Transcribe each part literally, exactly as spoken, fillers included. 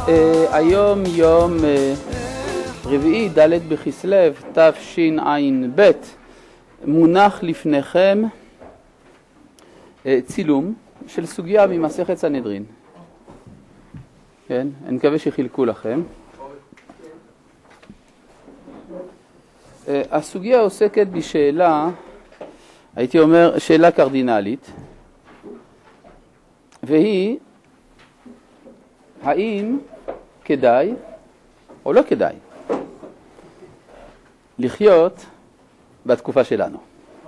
היום יום רביעי ד' בכסלו תשע"ב, מונח לפניכם צילום של סוגיה ממסכת סנהדרין. כן, אני מקווה שחילקו לכם. הסוגיה עוסקת בשאלה, הייתי אומר, שאלה קרדינלית, והיא האם כדאי או לא כדאי לחיות בתקופה שלנו.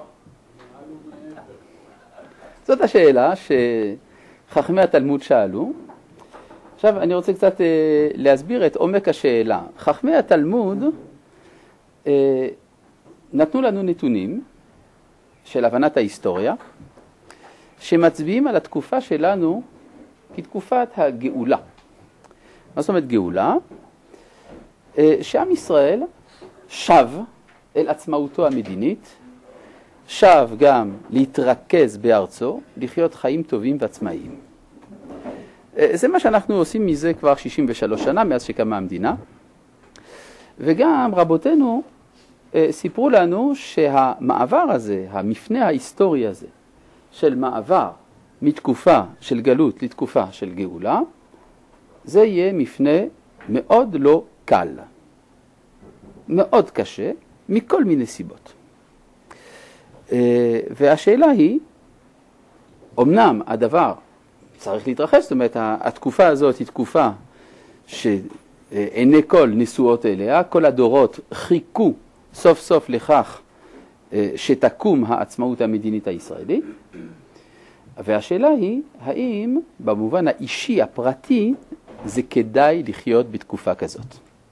זאת השאלה שחכמי התלמוד שאלו. עכשיו אני רוצה קצת אה, להסביר את עומק השאלה. חכמי התלמוד אה, נתנו לנו נתונים של הבנת ההיסטוריה, שמצביעים על התקופה שלנו כתקופת הגאולה. מה זאת אומרת גאולה? אה, שעם ישראל שב אל עצמאותו המדינית, שב גם להתרכז בארצו, לחיות חיים טובים ועצמאיים. זה מה שאנחנו עושים מזה כבר שישים ושלוש שנה, מאז שקמה המדינה. וגם רבותינו סיפרו לנו שהמעבר הזה, המפנה ההיסטורי הזה, של מעבר מתקופה של גלות לתקופה של גאולה, זה יהיה מפנה מאוד לא קל, מאוד קשה, מכל מיני סיבות. והשאלה היא, אמנם הדבר צריך להתרחש, זאת אומרת, התקופה הזאת היא תקופה שעיני כל נשואות אליה, כל הדורות חיכו סוף סוף לכך שתקום העצמאות המדינית הישראלית, והשאלה היא, האם במובן האישי, הפרטי, זה כדאי לחיות בתקופה כזאת.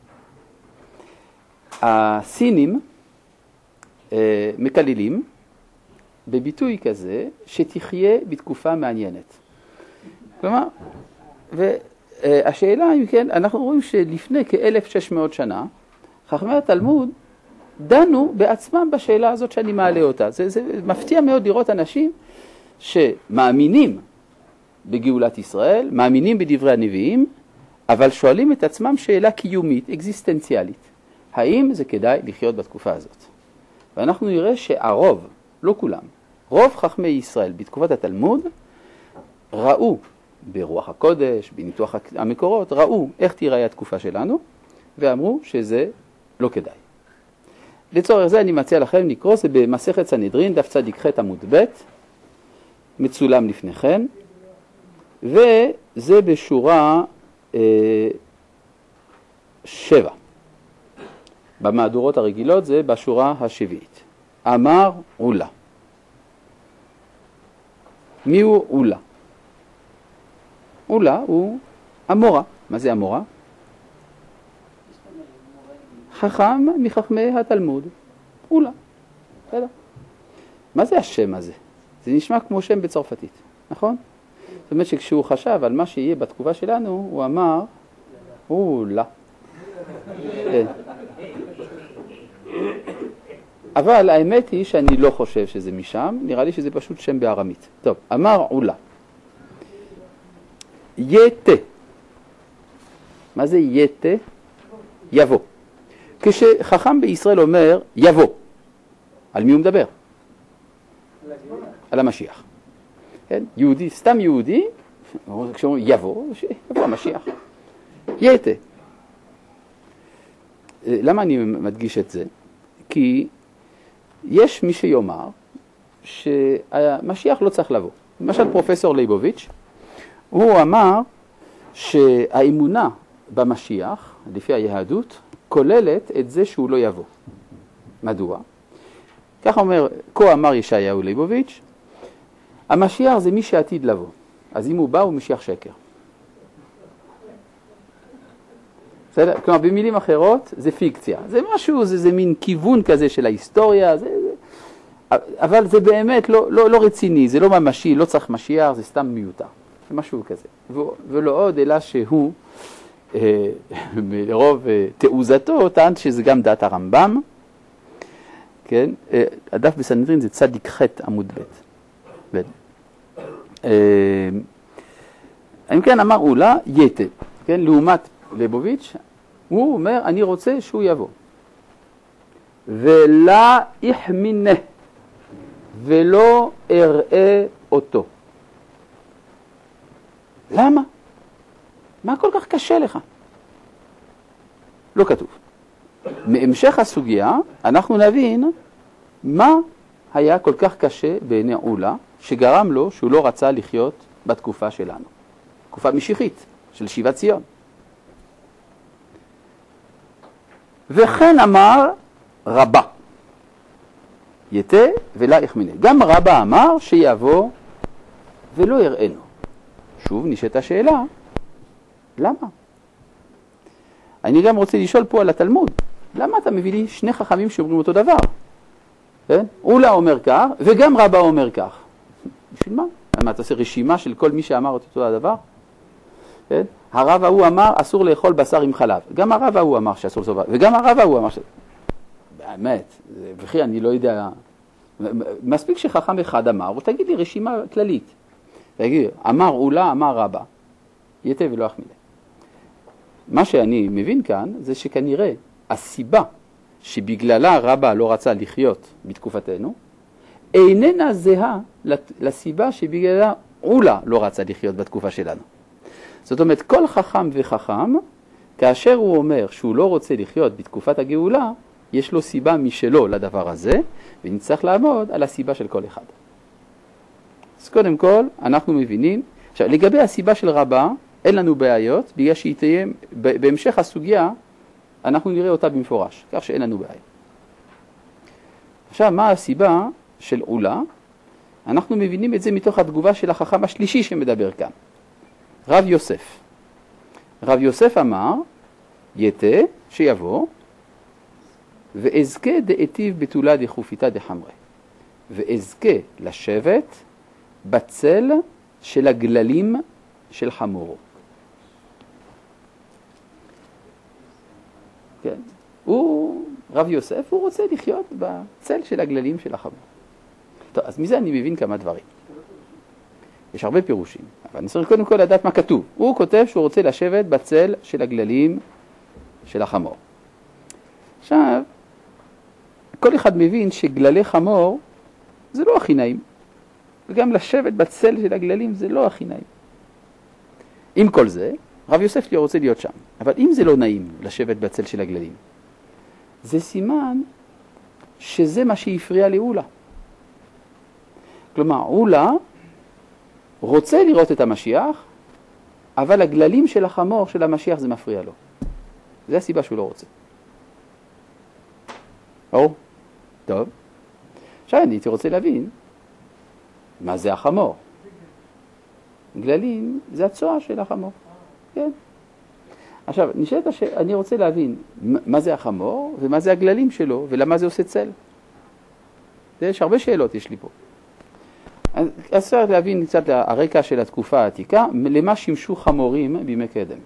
הסינים מקללים בביטוי כזה שתחיה בתקופה מעניינת. כלומר, והשאלה אם כן, אנחנו רואים שלפני כ-אלף ושש מאות שנה, חכמי התלמוד דנו בעצמם בשאלה הזאת שאני מעלה אותה. זה, זה מפתיע מאוד לראות אנשים שמאמינים בגאולת ישראל, מאמינים בדברי הנביאים, אבל שואלים את עצמם שאלה קיומית, אקזיסטנציאלית. האם זה כדאי לחיות בתקופה הזאת? ואנחנו נראה שהרוב, לא כולם, רוב חכמי ישראל בתקופת התלמוד ראו ברוח הקודש, בניתוח המקורות, ראו איך תיראה התקופה שלנו, ואמרו שזה לא כדאי. לצורך זה אני מציע לכם לקרוא, זה במסכת סנהדרין, דף צדיק ח' עמוד ב', מצולם לפניכם, וזה בשורה אה, שבע. במהדורות הרגילות זה בשורה השביעית. אמר עולה. מי הוא עולה? עולה הוא אמורה. מה זה אמורה? חכם מחכמי התלמוד. עולה. בסדר. מה זה השם הזה? זה נשמע כמו שם בצרפתית, נכון? זאת אומרת שכשהוא חשב על מה שיהיה בתקופה שלנו, הוא אמר עולה. כן. אבל האמת היא שאני לא חושב שזה משם, נראה לי שזה פשוט שם בארמית. טוב, אמר עולה. יתה. מה זה יתה? יבוא. כשחכם בישראל אומר יבוא, על מי הוא מדבר? על המשיח. כן? יהודי, סתם יהודי, כשאומרים יבוא, יבוא המשיח. יתה. למה אני מדגיש את זה? כי יש מי שיאמר שהמשיח לא צריך לבוא. למשל פרופסור ליבוביץ', הוא אמר שהאמונה במשיח, לפי היהדות, כוללת את זה שהוא לא יבוא. מדוע? כך אומר, כה אמר ישעיהו ליבוביץ', המשיח זה מי שעתיד לבוא. אז אם הוא בא הוא משיח שקר. בסדר? כלומר, במילים אחרות, זה פיקציה. זה משהו, זה, זה מין כיוון כזה של ההיסטוריה, זה, זה, אבל זה באמת לא, לא, לא רציני, זה לא ממשי, לא צריך משיח, זה סתם מיותר. זה משהו כזה. ו, ולא עוד, אלא שהוא, אה, ברוב אה, תעוזתו, טען שזה גם דעת הרמב"ם, כן? אה, הדף בסנהדרין זה צדיק ח' עמוד ב'. אה, אם כן, אמר עולה, יתה. כן? לעומת ליבוביץ', הוא אומר, אני רוצה שהוא יבוא. ולא יחמינה, ולא אראה אותו. למה? מה כל כך קשה לך? לא כתוב. מהמשך הסוגיה אנחנו נבין מה היה כל כך קשה בעיני עולה, שגרם לו שהוא לא רצה לחיות בתקופה שלנו. תקופה משיחית של שיבת ציון. וכן אמר רבה, יתה ולא יחמינה. גם רבה אמר שיבוא ולא יראינו. שוב נשאלת השאלה, למה? אני גם רוצה לשאול פה על התלמוד. למה אתה מביא לי שני חכמים שאומרים אותו דבר? כן? עולה אומר כך, וגם רבה אומר כך. בשביל מה? למה אתה עושה רשימה של כל מי שאמר את אותו הדבר? כן? הרב ההוא אמר, אסור לאכול בשר עם חלב. גם הרב ההוא אמר שאסור לאכול בשר, וגם הרב ההוא אמר ש... באמת, וכי אני לא יודע... מספיק שחכם אחד אמר, ותגיד לי רשימה כללית. תגיד, אמר עולה, אמר רבה. יתה ולא יחמינה. מה שאני מבין כאן, זה שכנראה הסיבה שבגללה רבה לא רצה לחיות בתקופתנו, איננה זהה לסיבה שבגללה עולה לא רצה לחיות בתקופה שלנו. זאת אומרת, כל חכם וחכם, כאשר הוא אומר שהוא לא רוצה לחיות בתקופת הגאולה, יש לו סיבה משלו לדבר הזה, ונצטרך לעמוד על הסיבה של כל אחד. אז קודם כל, אנחנו מבינים, עכשיו, לגבי הסיבה של רבה, אין לנו בעיות, בגלל שהיא תהיה, בהמשך הסוגיה, אנחנו נראה אותה במפורש, כך שאין לנו בעיה. עכשיו, מה הסיבה של עולה? אנחנו מבינים את זה מתוך התגובה של החכם השלישי שמדבר כאן. רב יוסף. רב יוסף אמר, יתה שיבוא, ואזכה דאתיב בתולה דחופיתה דחמרה. ואזכה לשבת בצל של הגללים של חמורו. כן. הוא, רב יוסף, הוא רוצה לחיות בצל של הגללים של החמור. טוב, אז מזה אני מבין כמה דברים. יש הרבה פירושים, אבל אני צריך קודם כל לדעת מה כתוב. הוא כותב שהוא רוצה לשבת בצל של הגללים של החמור. עכשיו, כל אחד מבין שגללי חמור זה לא הכי נעים. וגם לשבת בצל של הגללים זה לא הכי נעים. עם כל זה, רב יוסף לא רוצה להיות שם. אבל אם זה לא נעים לשבת בצל של הגללים, זה סימן שזה מה שהפריע לעולה. כלומר, עולה רוצה לראות את המשיח, אבל הגללים של החמור של המשיח זה מפריע לו. זה הסיבה שהוא לא רוצה. או, טוב. עכשיו אני הייתי רוצה להבין מה זה החמור. גללים זה הצועה של החמור. כן. עכשיו, נשאלת הש... אני רוצה להבין מה זה החמור ומה זה הגללים שלו ולמה זה עושה צל. יש הרבה שאלות יש לי פה. אז צריך להבין קצת הרקע של התקופה העתיקה, למה שימשו חמורים בימי קדם.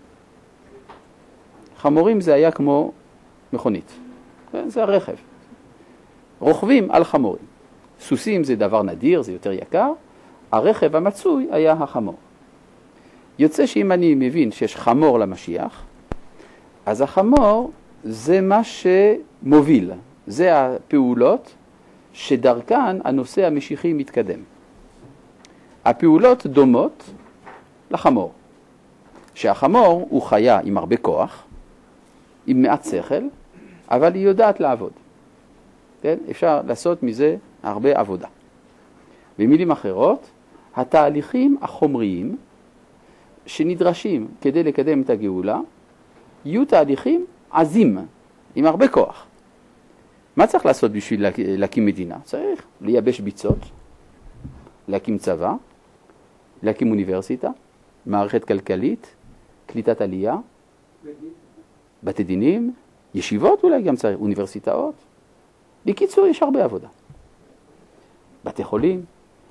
חמורים זה היה כמו מכונית. זה הרכב. רוכבים על חמורים. סוסים זה דבר נדיר, זה יותר יקר. הרכב המצוי היה החמור. יוצא שאם אני מבין שיש חמור למשיח, אז החמור זה מה שמוביל. זה הפעולות שדרכן הנושא המשיחי מתקדם. הפעולות דומות לחמור. שהחמור הוא חיה עם הרבה כוח, עם מעט שכל, אבל היא יודעת לעבוד. כן? אפשר לעשות מזה הרבה עבודה. במילים אחרות, התהליכים החומריים שנדרשים כדי לקדם את הגאולה, יהיו תהליכים עזים, עם הרבה כוח. מה צריך לעשות בשביל להקים מדינה? צריך לייבש ביצות, להקים צבא, להקים אוניברסיטה, מערכת כלכלית, קליטת עלייה, בתי דינים, ישיבות אולי גם צריך, אוניברסיטאות. בקיצור, יש הרבה עבודה. בתי חולים,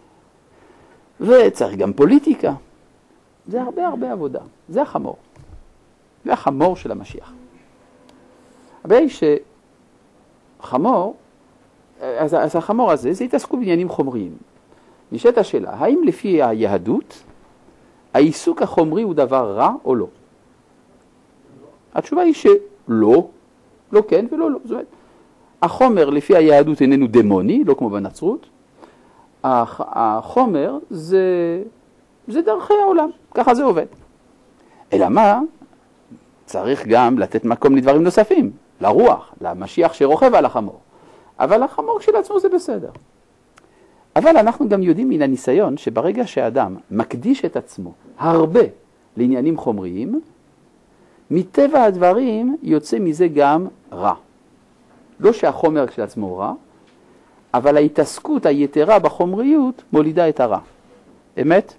וצריך גם פוליטיקה. זה הרבה הרבה עבודה. זה החמור. זה החמור של המשיח. הבעיה היא שחמור, אז, אז החמור הזה, זה התעסקו בעניינים חומריים. נשאלת השאלה, האם לפי היהדות, העיסוק החומרי הוא דבר רע או לא? התשובה היא שלא, לא כן ולא לא. זאת אומרת, החומר לפי היהדות איננו דמוני, לא כמו בנצרות. החומר זה, זה דרכי העולם, ככה זה עובד. אלא מה? צריך גם לתת מקום לדברים נוספים, לרוח, למשיח שרוכב על החמור. אבל החמור כשלעצמו זה בסדר. אבל אנחנו גם יודעים מן הניסיון שברגע שאדם מקדיש את עצמו הרבה לעניינים חומריים, מטבע הדברים יוצא מזה גם רע. לא שהחומר כשלעצמו רע, אבל ההתעסקות היתרה בחומריות מולידה את הרע. אמת?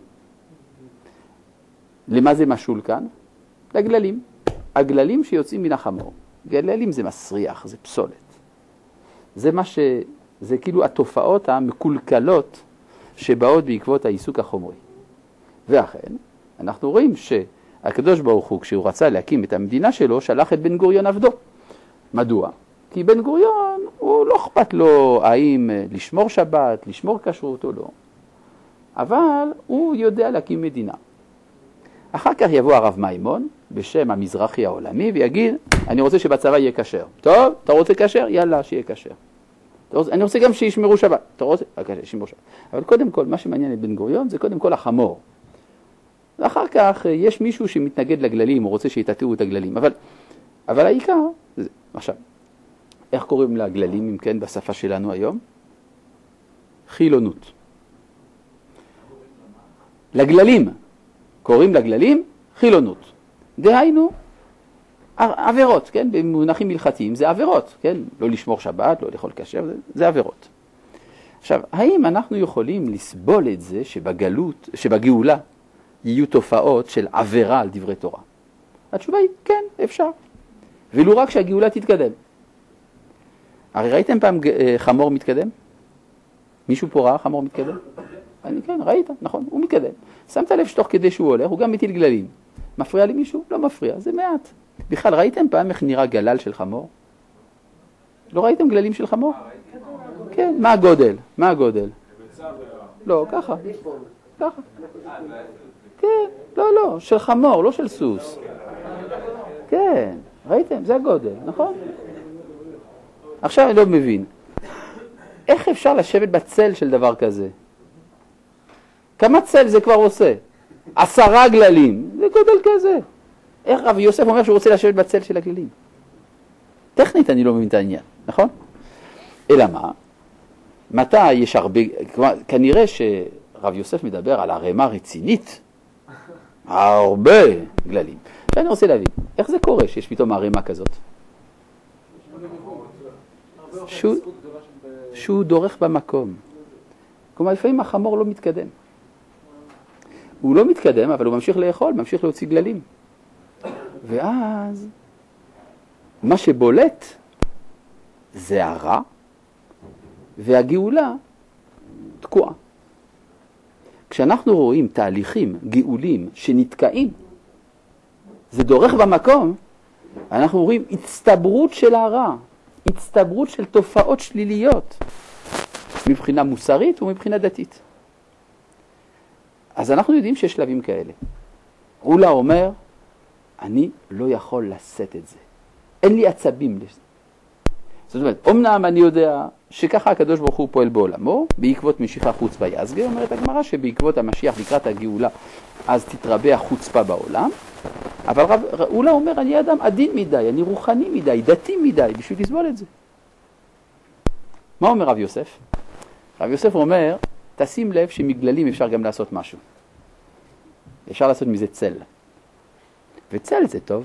למה זה משול כאן? לגללים. הגללים שיוצאים מן החמור. גללים זה מסריח, זה פסולת. זה מה ש... זה כאילו התופעות המקולקלות שבאות בעקבות העיסוק החומרי. ואכן, אנחנו רואים שהקדוש ברוך הוא, כשהוא רצה להקים את המדינה שלו, שלח את בן גוריון עבדו. מדוע? כי בן גוריון, הוא לא אכפת לו האם לשמור שבת, לשמור כשרות או לא. אבל הוא יודע להקים מדינה. אחר כך יבוא הרב מימון, בשם המזרחי העולמי, ויגיד, אני רוצה שבצבא יהיה כשר. טוב, אתה רוצה כשר? יאללה, שיהיה כשר. אני רוצה גם שישמרו שבת. אתה רוצה? בבקשה, שישמרו שבת. אבל קודם כל, מה שמעניין את בן גוריון זה קודם כל החמור. ואחר כך יש מישהו שמתנגד לגללים, הוא רוצה שיתתאו את הגללים. אבל, אבל העיקר, זה, עכשיו, איך קוראים לגללים, אם כן, בשפה שלנו היום? חילונות. לגללים. קוראים לגללים חילונות. דהיינו, עבירות, כן? במונחים מלכתיים זה עבירות, כן? לא לשמור שבת, לא לאכול כשר, זה, זה עבירות. עכשיו, האם אנחנו יכולים לסבול את זה שבגלות, שבגאולה יהיו תופעות של עבירה על דברי תורה? התשובה היא, כן, אפשר. ולו רק שהגאולה תתקדם. הרי ראיתם פעם חמור מתקדם? מישהו פה ראה חמור מתקדם? אני כן, ראית, נכון, הוא מתקדם. שמת לב שתוך כדי שהוא הולך, הוא גם מטיל גללים. מפריע לי מישהו? לא מפריע, זה מעט. בכלל, ראיתם פעם איך נראה גלל של חמור? לא ראיתם גללים של חמור? כן, מה הגודל? מה הגודל? לא, ככה. ככה. כן, לא, לא, של חמור, לא של סוס. כן, ראיתם? זה הגודל, נכון? עכשיו אני לא מבין. איך אפשר לשבת בצל של דבר כזה? כמה צל זה כבר עושה? עשרה גללים, זה גודל כזה. איך רבי יוסף אומר שהוא רוצה לשבת בצל של הגללים? טכנית אני לא מבין את העניין, נכון? אלא מה? מתי יש הרבה, כנראה שרבי יוסף מדבר על הרמה רצינית, הרבה גללים. ואני רוצה להבין, איך זה קורה שיש פתאום הרמה כזאת? שהוא, שהוא דורך במקום. כלומר, לפעמים החמור לא מתקדם. הוא לא מתקדם, אבל הוא ממשיך לאכול, ממשיך להוציא גללים. ואז, מה שבולט זה הרע, והגאולה תקועה. כשאנחנו רואים תהליכים גאולים שנתקעים, זה דורך במקום, אנחנו רואים הצטברות של הרע, הצטברות של תופעות שליליות, מבחינה מוסרית ומבחינה דתית. אז אנחנו יודעים שיש שלבים כאלה. אולה אומר, אני לא יכול לשאת את זה. אין לי עצבים לזה. זאת אומרת, אמנם אני יודע שככה הקדוש ברוך הוא פועל בעולמו, בעקבות משיכה חוצפה יסגה, אומרת הגמרא שבעקבות המשיח לקראת הגאולה, אז תתרבה החוצפה בעולם, אבל רב, אולה אומר, אני אדם עדין מדי, אני רוחני מדי, דתי מדי, בשביל לסבול את זה. מה אומר רב יוסף? רב יוסף אומר, תשים לב שמגללים אפשר גם לעשות משהו. אפשר לעשות מזה צל. וצל זה טוב.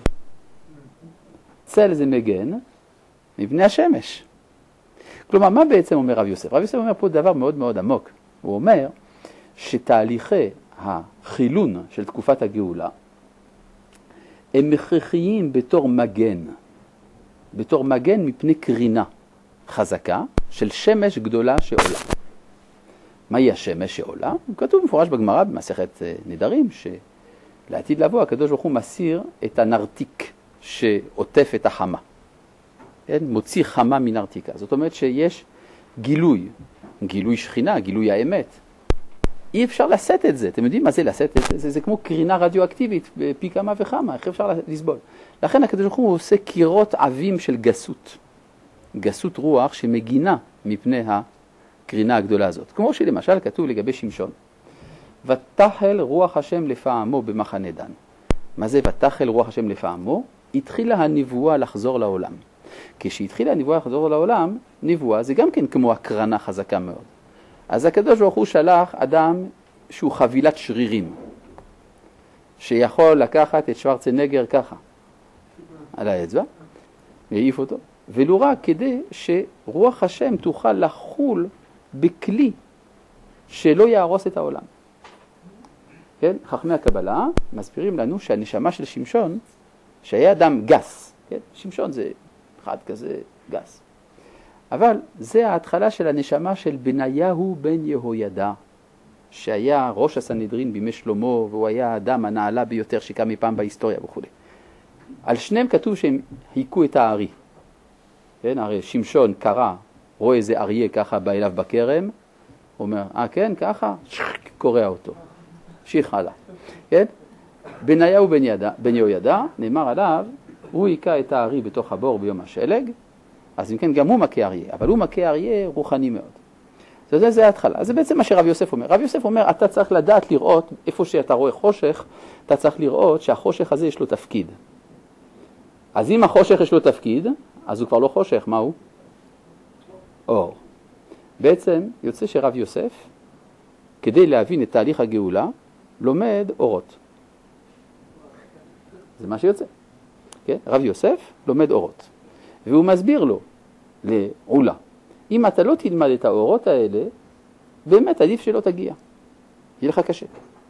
צל זה מגן מבני השמש. כלומר, מה בעצם אומר רב יוסף? רב יוסף אומר פה דבר מאוד מאוד עמוק. הוא אומר שתהליכי החילון של תקופת הגאולה הם הכרחיים בתור מגן. בתור מגן מפני קרינה חזקה של שמש גדולה שעולה. מהי השמש שעולה? כתוב מפורש בגמרא במסכת נדרים שלעתיד לבוא הקדוש ברוך הוא מסיר את הנרתיק שעוטף את החמה. כן? מוציא חמה מנרתיקה. זאת אומרת שיש גילוי, גילוי שכינה, גילוי האמת. אי אפשר לשאת את זה. אתם יודעים מה זה לשאת את זה? זה, זה כמו קרינה רדיואקטיבית בפי כמה וכמה, איך אפשר לסבול? לכן הקדוש ברוך הוא עושה קירות עבים של גסות. גסות רוח שמגינה מפני הקרינה הגדולה הזאת. כמו שלמשל כתוב לגבי שמשון. ותחל רוח השם לפעמו במחנה דן. מה זה ותחל רוח השם לפעמו? התחילה הנבואה לחזור לעולם. כשהתחילה הנבואה לחזור לעולם, נבואה זה גם כן כמו הקרנה חזקה מאוד. אז הקדוש ברוך הוא שלח אדם שהוא חבילת שרירים, שיכול לקחת את שוורצנגר ככה, על האצבע, ויעיף אותו, ולו רק כדי שרוח השם תוכל לחול בכלי שלא יהרוס את העולם. כן? חכמי הקבלה מסבירים לנו שהנשמה של שמשון, שהיה אדם גס, כן? שמשון זה אחד כזה גס. אבל זה ההתחלה של הנשמה של בניהו בן יהוידע, שהיה ראש הסנהדרין בימי שלמה, והוא היה האדם הנעלה ביותר שקם מפעם בהיסטוריה וכו'. על שניהם כתוב שהם היכו את הארי. כן? הרי שמשון קרא, רואה איזה אריה ככה בא אליו בכרם, אומר, אה כן, ככה, קורע אותו. שיח הלאה. כן? בניהו בן, ידע, בן יהוידע, נאמר עליו, הוא היכה את הארי בתוך הבור ביום השלג, אז אם כן גם הוא מכה אריה, אבל הוא מכה אריה רוחני מאוד. זה, זה ההתחלה. אז זה בעצם מה שרב יוסף אומר. רב יוסף אומר, אתה צריך לדעת לראות, איפה שאתה רואה חושך, אתה צריך לראות שהחושך הזה יש לו תפקיד. אז אם החושך יש לו תפקיד, אז הוא כבר לא חושך, מה הוא? אור. בעצם יוצא שרב יוסף, כדי להבין את תהליך הגאולה, לומד אורות. זה מה שיוצא. כן? רב יוסף לומד אורות. והוא מסביר לו, לעולה, אם אתה לא תלמד את האורות האלה, באמת עדיף שלא תגיע. יהיה לך קשה.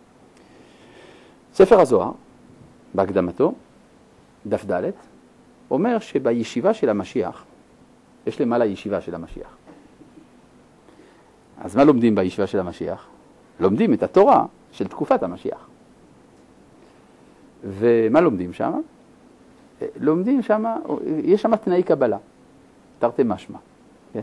ספר הזוהר, בהקדמתו, דף ד', אומר שבישיבה של המשיח, יש למעלה ישיבה של המשיח. אז מה לומדים בישיבה של המשיח? לומדים את התורה של תקופת המשיח. ומה לומדים שם? לומדים שם, יש שם תנאי קבלה, תרתי משמע. כן?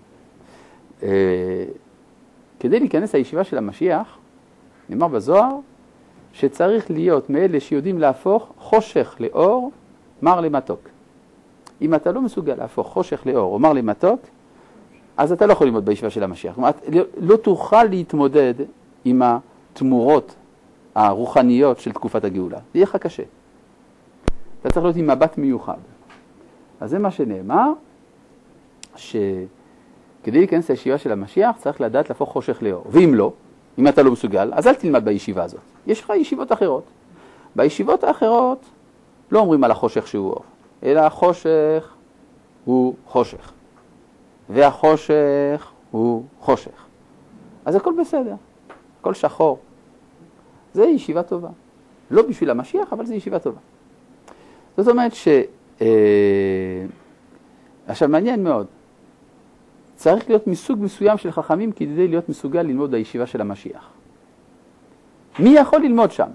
אה, כדי להיכנס לישיבה של המשיח, נאמר בזוהר, שצריך להיות מאלה שיודעים להפוך חושך לאור, מר למתוק. אם אתה לא מסוגל להפוך חושך לאור או מר למתוק, אז אתה לא יכול ללמוד בישיבה של המשיח. כלומר, לא, לא תוכל להתמודד עם התמורות הרוחניות של תקופת הגאולה. זה יהיה לך קשה. אתה צריך להיות עם מבט מיוחד. אז זה מה שנאמר, שכדי להיכנס לישיבה של המשיח צריך לדעת להפוך חושך לאור. ואם לא, אם אתה לא מסוגל, אז אל תלמד בישיבה הזאת. יש לך ישיבות אחרות. בישיבות האחרות לא אומרים על החושך שהוא אור, אלא החושך הוא חושך. והחושך הוא חושך. אז הכל בסדר, הכל שחור. זה ישיבה טובה. לא בשביל המשיח, אבל זה ישיבה טובה. זאת אומרת ש... אה... עכשיו, מעניין מאוד. צריך להיות מסוג מסוים של חכמים כדי להיות מסוגל ללמוד בישיבה של המשיח. מי יכול ללמוד שם?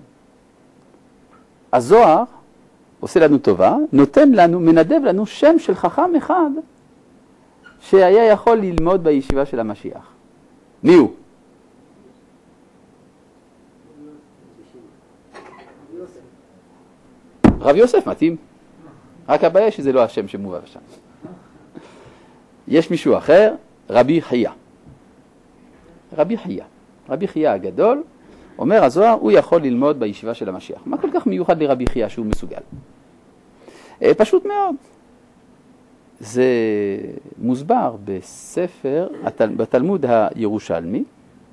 הזוהר עושה לנו טובה, נותן לנו, מנדב לנו שם של חכם אחד שהיה יכול ללמוד בישיבה של המשיח. מי הוא? רב יוסף מתאים. רק הבעיה שזה לא השם שמובא שם. יש מישהו אחר, רבי חייא. רבי חייא. רבי חייא הגדול, אומר הזוהר, הוא יכול ללמוד בישיבה של המשיח. מה כל כך מיוחד לרבי חייא שהוא מסוגל? פשוט מאוד. זה מוסבר בספר, בתלמוד הירושלמי,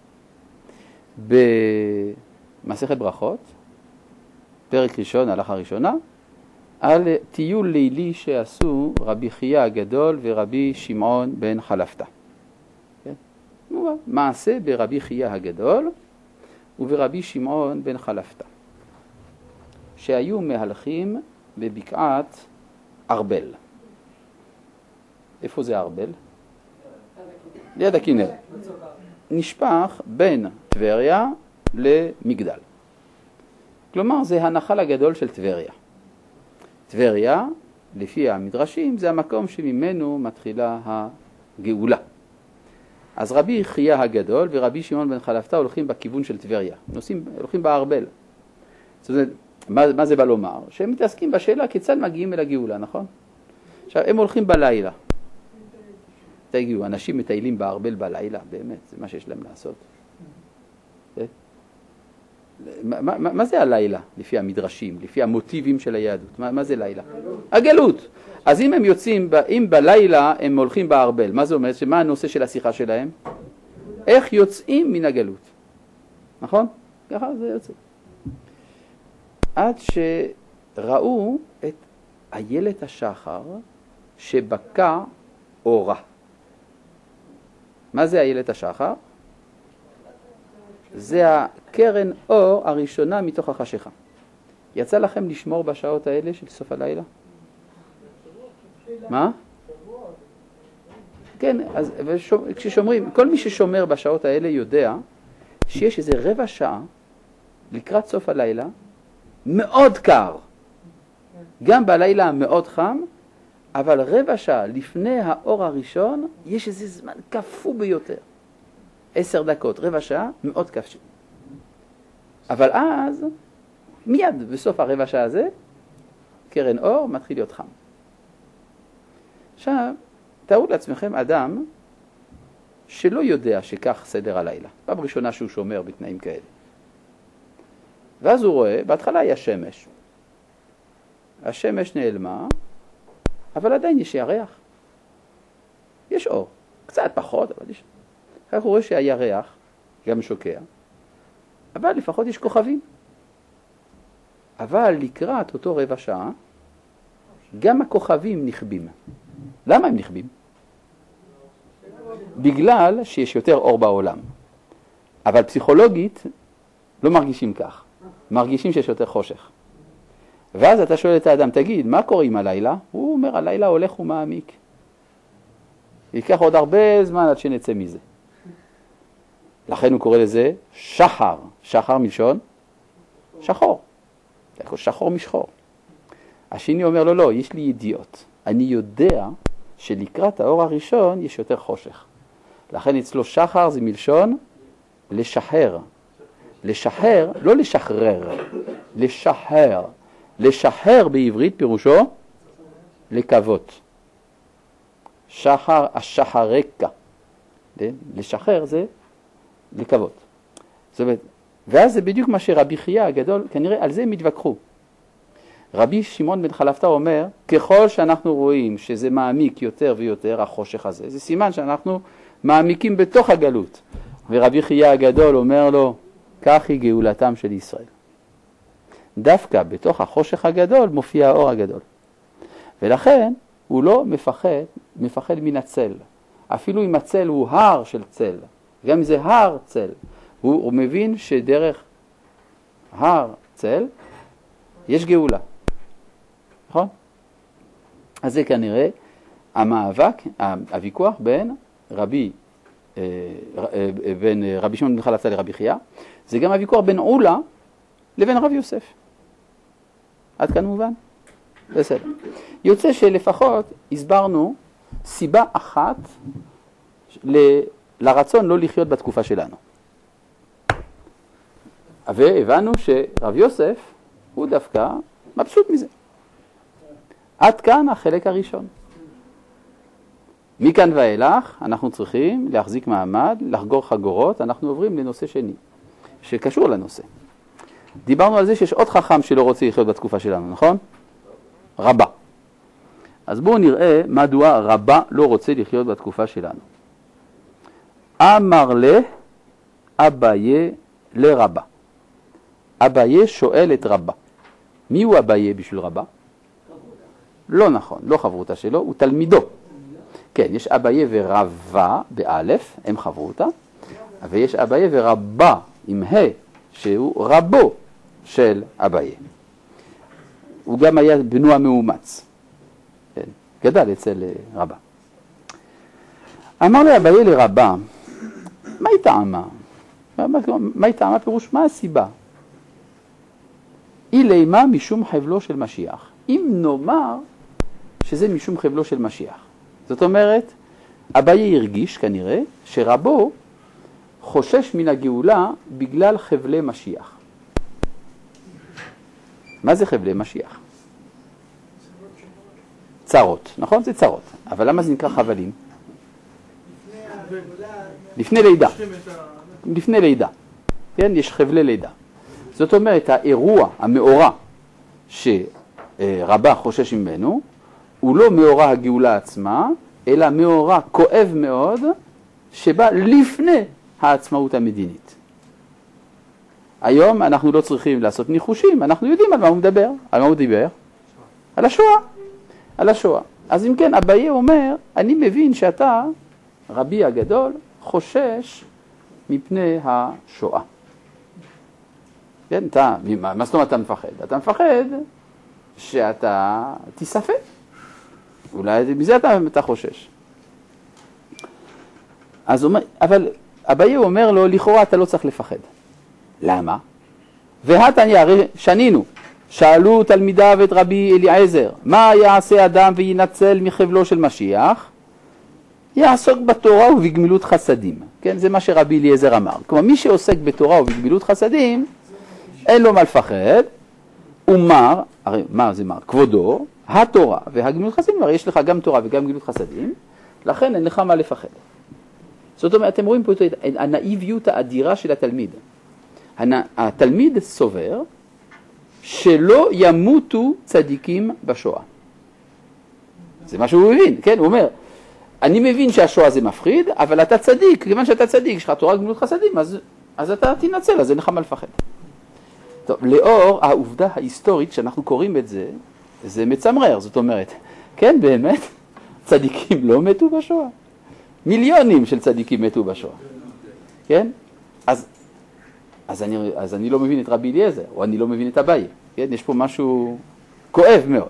במסכת ברכות, פרק ראשון, הלכה ראשונה, על טיול לילי שעשו רבי חייא הגדול ורבי שמעון בן חלפתא. כן? מעשה ברבי חייא הגדול וברבי שמעון בן חלפתא, שהיו מהלכים בבקעת ארבל. איפה זה ארבל? ליד הכנרת. נשפך בין טבריה למגדל. כלומר, זה הנחל הגדול של טבריה. טבריה, לפי המדרשים, זה המקום שממנו מתחילה הגאולה. אז רבי חייא הגדול ורבי שמעון בן חלפתא הולכים בכיוון של טבריה, נוסעים, הולכים בארבל. זאת אומרת, מה, מה זה בא לומר? שהם מתעסקים בשאלה כיצד מגיעים אל הגאולה, נכון? עכשיו, הם הולכים בלילה. תגיעו, אנשים מטיילים בארבל בלילה, באמת, זה מה שיש להם לעשות. מה, מה, מה זה הלילה, לפי המדרשים, לפי המוטיבים של היהדות? מה, מה זה לילה? הגלות. אז אם הם יוצאים, אם בלילה הם הולכים בארבל, מה זה אומר? שמה הנושא של השיחה שלהם? איך יוצאים מן הגלות. נכון? ככה זה יוצא. עד שראו את איילת השחר שבקע אורה. מה זה איילת השחר? זה הקרן אור הראשונה מתוך החשיכה. יצא לכם לשמור בשעות האלה של סוף הלילה? מה? כן, אז כששומרים, כל מי ששומר בשעות האלה יודע שיש איזה רבע שעה לקראת סוף הלילה מאוד קר. גם בלילה המאוד חם, אבל רבע שעה לפני האור הראשון יש איזה זמן קפוא ביותר. עשר דקות, רבע שעה, מאוד קפוא. אבל אז, מיד בסוף הרבע שעה הזה, קרן אור מתחיל להיות חם. עכשיו, תארו לעצמכם אדם שלא יודע שכך סדר הלילה. פעם ראשונה שהוא שומר בתנאים כאלה. ואז הוא רואה, בהתחלה היה שמש. השמש נעלמה, אבל עדיין יש ירח. יש אור. קצת פחות, אבל יש. כך הוא רואה שהירח גם שוקע. אבל לפחות יש כוכבים. אבל לקראת אותו רבע שעה, גם הכוכבים נכבים. למה הם נכבים? בגלל שיש יותר אור בעולם. אבל פסיכולוגית לא מרגישים כך. מרגישים שיש יותר חושך. ואז אתה שואל את האדם, תגיד, מה קורה עם הלילה? הוא אומר, הלילה הולך ומעמיק. ייקח עוד הרבה זמן עד שנצא מזה. לכן הוא קורא לזה שחר. שחר מלשון? שחור. שחור משחור. השני אומר לו, לא, יש לי ידיעות. אני יודע שלקראת האור הראשון יש יותר חושך. לכן אצלו שחר זה מלשון לשחרר. לשחרר, לא לשחרר, לשחרר. לשחרר בעברית פירושו לקוות. שחר השחרקה. לשחרר זה לקוות. זאת אומרת, ואז זה בדיוק מה שרבי חייא הגדול, כנראה על זה הם התווכחו. רבי שמעון בן חלפתא אומר, ככל שאנחנו רואים שזה מעמיק יותר ויותר, החושך הזה, זה סימן שאנחנו מעמיקים בתוך הגלות. ורבי חייא הגדול אומר לו, כך היא גאולתם של ישראל. דווקא בתוך החושך הגדול מופיע האור הגדול. ולכן הוא לא מפחד, מפחד מן הצל. אפילו אם הצל הוא הר של צל, גם אם זה הר צל, הוא, הוא מבין שדרך הר צל יש גאולה. נכון? אז זה כנראה המאבק, הוויכוח בין רבי, בין רבי שמעון בן חלפתא לרבי חייא, זה גם הוויכוח בין עולה לבין רב יוסף. עד כאן מובן? בסדר. יוצא שלפחות הסברנו סיבה אחת ל... לרצון לא לחיות בתקופה שלנו. והבנו שרב יוסף הוא דווקא מבסוט מזה. עד כאן החלק הראשון. מכאן ואילך אנחנו צריכים להחזיק מעמד, לחגור חגורות, אנחנו עוברים לנושא שני, שקשור לנושא. דיברנו על זה שיש עוד חכם שלא רוצה לחיות בתקופה שלנו, נכון? רבא. אז בואו נראה מדוע רבא לא רוצה לחיות בתקופה שלנו. אמר לה אביי לרבא. אביי שואל את רבא. מי הוא אביי בשביל רבא? לא נכון, לא חברותה שלו, הוא תלמידו. כן, יש אביי ורבא באלף, הם חברותה, ויש אביי ורבא עם ה' שהוא רבו של אביי. הוא גם היה בנו המאומץ. כן, גדל אצל רבא. אמר לי אביי לרבא, מה היא טעמה? מה היא טעמה פירוש? מה הסיבה? היא לימה משום חבלו של משיח. אם נאמר שזה משום חבלו של משיח. זאת אומרת, אביי הרגיש כנראה שרבו חושש מן הגאולה בגלל חבלי משיח. מה זה חבלי משיח? צרות, נכון? זה צרות. אבל למה זה נקרא חבלים? לפני לידה. לפני לידה. כן, יש חבלי לידה. זאת אומרת, האירוע, המאורע שרבה חושש ממנו, הוא לא מאורע הגאולה עצמה, אלא מאורע כואב מאוד, שבא לפני העצמאות המדינית. היום אנחנו לא צריכים לעשות ניחושים, אנחנו יודעים על מה הוא מדבר. על מה הוא דיבר? על השואה. על השואה. אז אם כן, אביי אומר, אני מבין שאתה, רבי הגדול, חושש מפני השואה. כן, אתה, מה זאת אומרת אתה מפחד? אתה מפחד שאתה תיספק. אולי מזה אתה, אתה חושש. אז אומר, אבל אביי אומר לו, לכאורה אתה לא צריך לפחד. למה? והתניא, הרי שנינו, שאלו תלמידיו את רבי אליעזר, מה יעשה אדם וינצל מחבלו של משיח? יעסוק בתורה ובגמילות חסדים. כן, זה מה שרבי אליעזר אמר. כלומר, מי שעוסק בתורה ובגמילות חסדים, אין לו מה לפחד. ומר, הרי מה זה מר? כבודו, התורה והגמילות חסדים, הרי יש לך גם תורה וגם גמילות חסדים, לכן אין לך מה לפחד. זאת אומרת, אתם רואים פה את הנאיביות האדירה של התלמיד. התלמיד סובר שלא ימותו צדיקים בשואה. זה מה שהוא מבין, כן? הוא אומר, אני מבין שהשואה זה מפחיד, אבל אתה צדיק, כיוון שאתה צדיק, יש לך תורה גמילות חסדים, אז, אז אתה תנצל, אז אין לך מה לפחד. טוב, לאור העובדה ההיסטורית שאנחנו קוראים את זה, זה מצמרר, זאת אומרת, כן, באמת, צדיקים לא מתו בשואה. מיליונים של צדיקים מתו בשואה. כן? אז, אז, אני, אז אני לא מבין את רבי אליעזר, או אני לא מבין את אביי. כן? יש פה משהו כואב מאוד.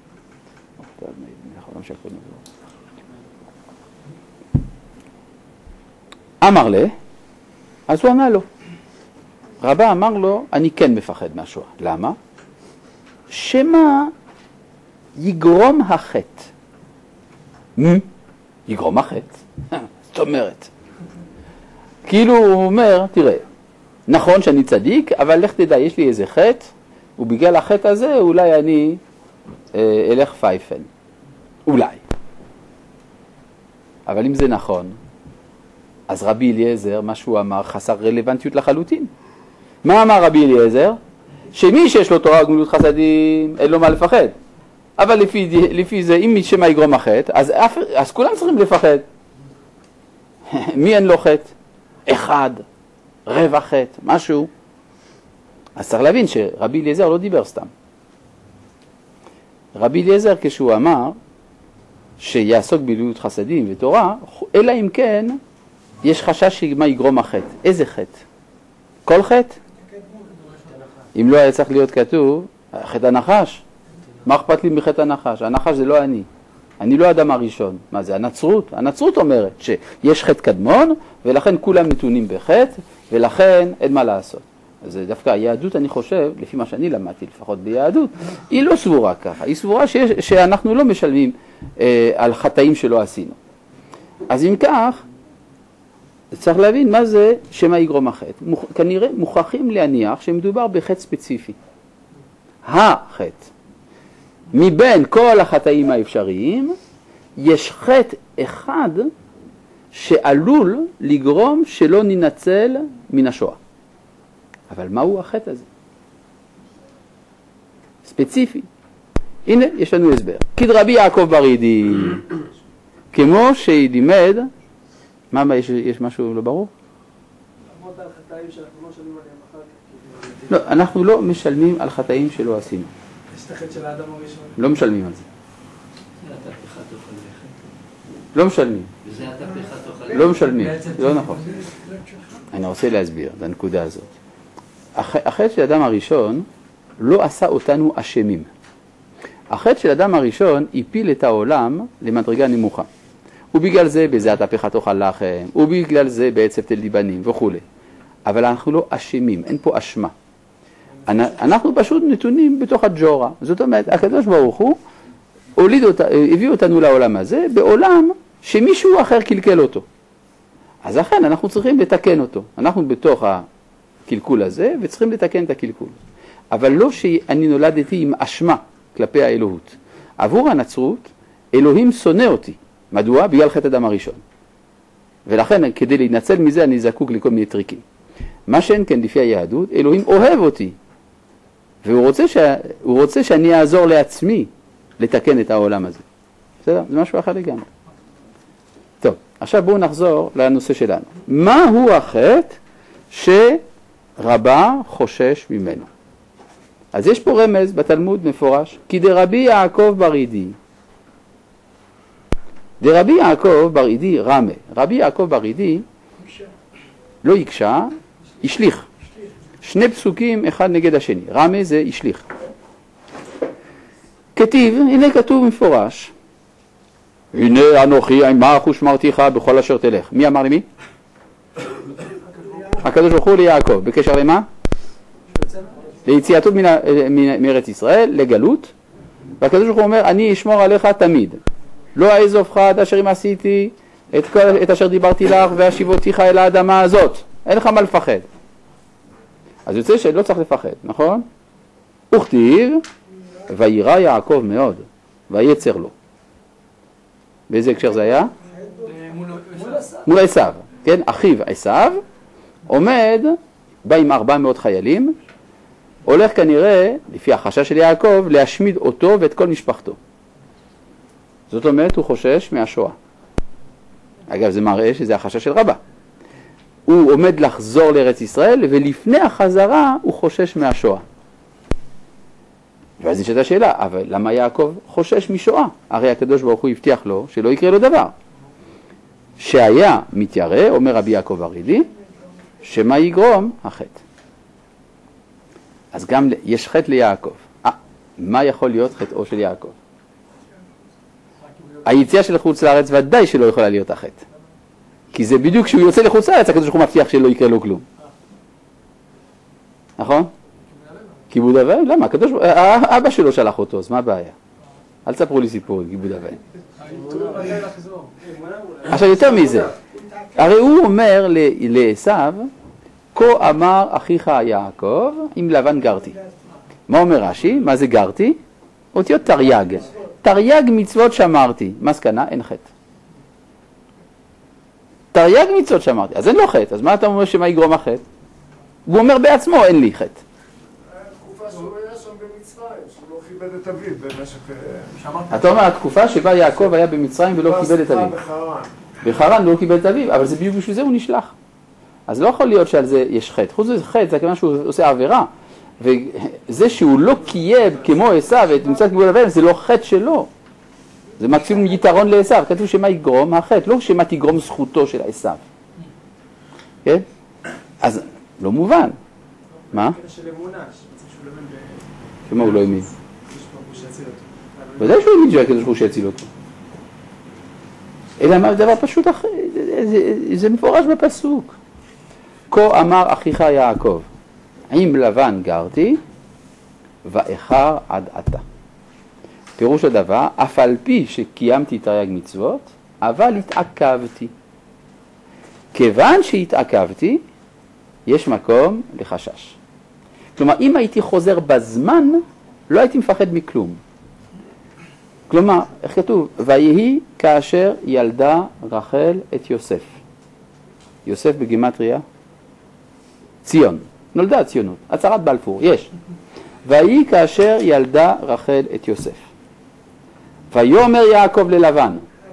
אמר לה, אז הוא ענה לו. רבה אמר לו, אני כן מפחד מהשואה. למה? שמה יגרום החטא. יגרום החטא. זאת אומרת. כאילו הוא אומר, תראה, נכון שאני צדיק, אבל לך תדע, יש לי איזה חטא, ובגלל החטא הזה אולי אני אה, אלך פייפן. אולי. אבל אם זה נכון, אז רבי אליעזר, מה שהוא אמר, חסר רלוונטיות לחלוטין. מה אמר רבי אליעזר? שמי שיש לו תורה וגמילות חסדים, אין לו מה לפחד. אבל לפי, לפי זה, אם שמה יגרום החטא, אז, אז כולם צריכים לפחד. מי אין לו חטא? אחד, רבע חטא, משהו. אז צריך להבין שרבי אליעזר לא דיבר סתם. רבי אליעזר כשהוא אמר שיעסוק בגמילות חסדים ותורה, אלא אם כן יש חשש שמה יגרום החטא. איזה חטא? כל חטא? אם לא היה צריך להיות כתוב, חטא הנחש. מה אכפת לי מחטא הנחש? הנחש זה לא אני. אני לא האדם הראשון. מה זה? הנצרות. הנצרות אומרת שיש חטא קדמון, ולכן כולם נתונים בחטא, ולכן אין מה לעשות. אז דווקא היהדות, אני חושב, לפי מה שאני למדתי, לפחות ביהדות, היא לא סבורה ככה. היא סבורה שיש, שאנחנו לא משלמים אה, על חטאים שלא עשינו. אז אם כך, צריך להבין מה זה שמה יגרום החטא. מוכ... כנראה מוכרחים להניח שמדובר בחטא ספציפי. החטא. מבין כל החטאים האפשריים, יש חטא אחד שעלול לגרום שלא ננצל מן השואה. אבל מהו החטא הזה? ספציפי. הנה, יש לנו הסבר. כדרבי יעקב ברידי, כמו שלימד, מה, מה, יש, יש משהו לא ברור? אמרת על חטאים שאנחנו לא משלמים עליהם אחר כך. לא, אנחנו לא משלמים על חטאים שלא עשינו. יש את החטא של האדם הראשון. לא משלמים על זה. זה אתה פחת אוכל לחם. לא משלמים. וזה אתה פחת אוכל לחם. לא משלמים, לא נכון. אני רוצה להסביר את הנקודה הזאת. החטא של האדם הראשון לא עשה אותנו אשמים. החטא של האדם הראשון הפיל את העולם למדרגה נמוכה. ובגלל זה בזה אתה פחת אוכל לחם, ובגלל זה בעצב תל דיבנים וכו'. אבל אנחנו לא אשמים, אין פה אשמה. אנחנו פשוט נתונים בתוך הג'ורה. זאת אומרת, הקדוש ברוך הוא הוליד אותה, הביא אותנו לעולם הזה, בעולם שמישהו אחר קלקל אותו. אז לכן אנחנו צריכים לתקן אותו. אנחנו בתוך הקלקול הזה וצריכים לתקן את הקלקול. אבל לא שאני נולדתי עם אשמה כלפי האלוהות. עבור הנצרות, אלוהים שונא אותי. מדוע? בגלל חטא אדם הראשון. ולכן כדי להינצל מזה אני זקוק לכל מיני טריקים. מה שאין כן לפי היהדות, אלוהים אוהב אותי. והוא רוצה, ש... הוא רוצה שאני אעזור לעצמי לתקן את העולם הזה. בסדר? זה משהו אחר לגמרי. טוב, עכשיו בואו נחזור לנושא שלנו. מהו החטא שרבה חושש ממנו? אז יש פה רמז בתלמוד מפורש, כי דרבי יעקב ברידי, דרבי יעקב ברידי רמה, רבי יעקב ברידי לא יקשה, השליך. שני פסוקים אחד נגד השני, רמה זה השליך. כתיב, הנה כתוב מפורש, הנה אנוכי עמך ושמרתיך בכל אשר תלך. מי אמר למי? הקדוש ברוך הוא ליעקב, בקשר למה? ליציאתו מארץ ישראל, לגלות, והקדוש ברוך הוא אומר, אני אשמור עליך תמיד. לא אעזובך עד אשר אם עשיתי את, כל, את אשר דיברתי לך והשיבותיך אל האדמה הזאת. אין לך מה לפחד. אז יוצא שלא צריך לפחד, נכון? וכתיב, וירא יעקב מאוד, ויצר לו. באיזה הקשר זה היה? מול עשיו. כן, אחיו עשיו עומד, בא עם ארבע מאות חיילים, הולך כנראה, לפי החשש של יעקב, להשמיד אותו ואת כל משפחתו. זאת אומרת, הוא חושש מהשואה. אגב, זה מראה שזה החשש של רבה. הוא עומד לחזור לארץ ישראל, ולפני החזרה הוא חושש מהשואה. ואז נשאלת השאלה, אבל למה יעקב חושש משואה? הרי הקדוש ברוך הוא הבטיח לו שלא יקרה לו דבר. שהיה מתיירא, אומר רבי יעקב ברידי, שמה יגרום? החטא. אז גם יש חטא ליעקב. אה, מה יכול להיות חטאו של יעקב? היציאה של חוץ לארץ ודאי שלא יכולה להיות החטא. כי זה בדיוק כשהוא יוצא לחוץ לארץ, הקדוש ברוך הוא מבטיח שלא יקרה לו כלום. נכון? כיבוד אב ואם? למה? הקדוש... אבא שלו שלח אותו, אז מה הבעיה? אל תספרו לי סיפור, כיבוד אב ואם. עכשיו יותר מזה, הרי הוא אומר לעשיו, כה אמר אחיך יעקב, עם לבן גרתי. מה אומר רש"י? מה זה גרתי? אותיות תרי"ג. תרי"ג מצוות שמרתי. מסקנה? אין חטא. תרי"ג מצוות שמרתי. אז אין לו חטא. אז מה אתה אומר שמה יגרום החטא? הוא אומר בעצמו, אין לי חטא. התקופה שהוא היה שם במצרים, שהוא לא כיבד את אביו במשך... אתה אומר, התקופה שבה יעקב היה במצרים ולא כיבד את אביו. בחרן. בחרן לא כיבד את אביו, אבל זה בדיוק בשביל זה הוא נשלח. אז לא יכול להיות שעל זה יש חטא. חוץ מזה חטא, זה כיוון שהוא עושה עבירה. וזה שהוא לא קייב כמו עשיו ואת מצוות כיבוד אב ואם, זה לא חטא שלו. זה מקסימום יתרון לעשיו. כתוב שמה יגרום החטא, לא שמה תגרום זכותו של עשיו. כן? אז לא מובן. מה? שמה הוא לא האמין? ודאי שהוא האמין שהקדוש ברוך הוא שיציל אותו. אלא מה דבר פשוט אחר, זה מפורש בפסוק. כה אמר אחיך יעקב, עם לבן גרתי ואיחר עד עתה. פירוש הדבר, אף על פי שקיימתי תרי"ג מצוות, אבל התעכבתי. כיוון שהתעכבתי, יש מקום לחשש. כלומר, אם הייתי חוזר בזמן, לא הייתי מפחד מכלום. כלומר, איך כתוב? ויהי כאשר ילדה רחל את יוסף. יוסף בגימטריה? ציון. נולדה הציונות. הצהרת בלפור, יש. ויהי כאשר ילדה רחל את יוסף. ויאמר יעקב ללבן,